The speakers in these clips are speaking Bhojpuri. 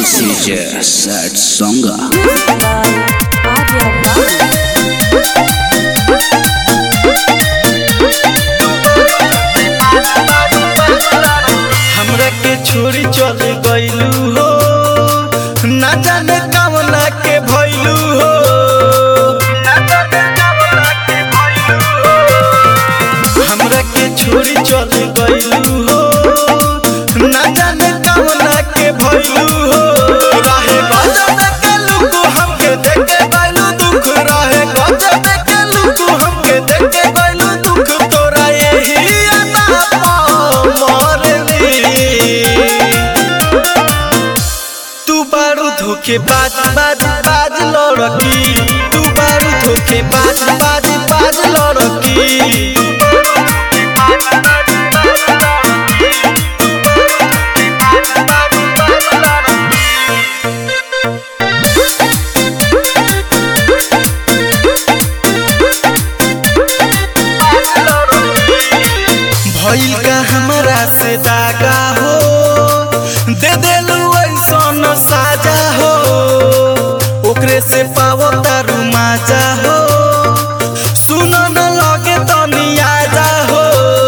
This is a sad song. हमरा के छोड़ी चल गइलू हो, ना जाने कवना के भइलू हो, ना जाने कवना के भइलू हो। हमरा के छोड़ी चल गइलू हो, ना जाने कवना के भइलू हो। रहे गजब के लुक हमके देख के गइलू दुख, रहे गजब के लुक हमके देख के गइलू दुख। तोरा यही अदा तू बारू धोखे बाज बाज बाज लड़की, तू बारू धोखे बाज बाज बाज लड़की। भइल का हमरा से दागा हो, दे देलू ऐसन साजा हो, ओकरे से पावो तारू माजा हो। सुनो न लगे तनी आजा हो,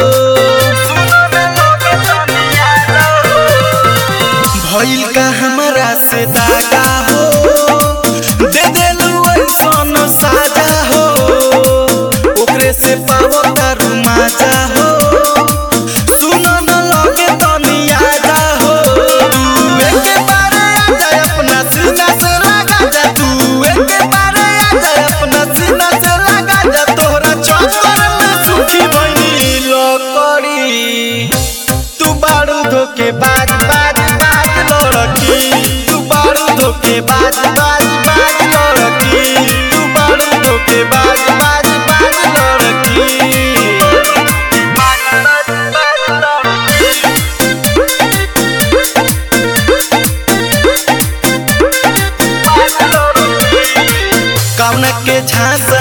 भइल का हमरा से दागा हो, दे देलू ऐसन साजा हो, ओकरे से पावो तारू माजा हो। तू बारू धोखे बाज बाज बाज लड़की, तू बारू धोखे बाज बाज बाज लड़की, तू बारू धोखे बाज बाज बाज लड़की। कौन के झांसा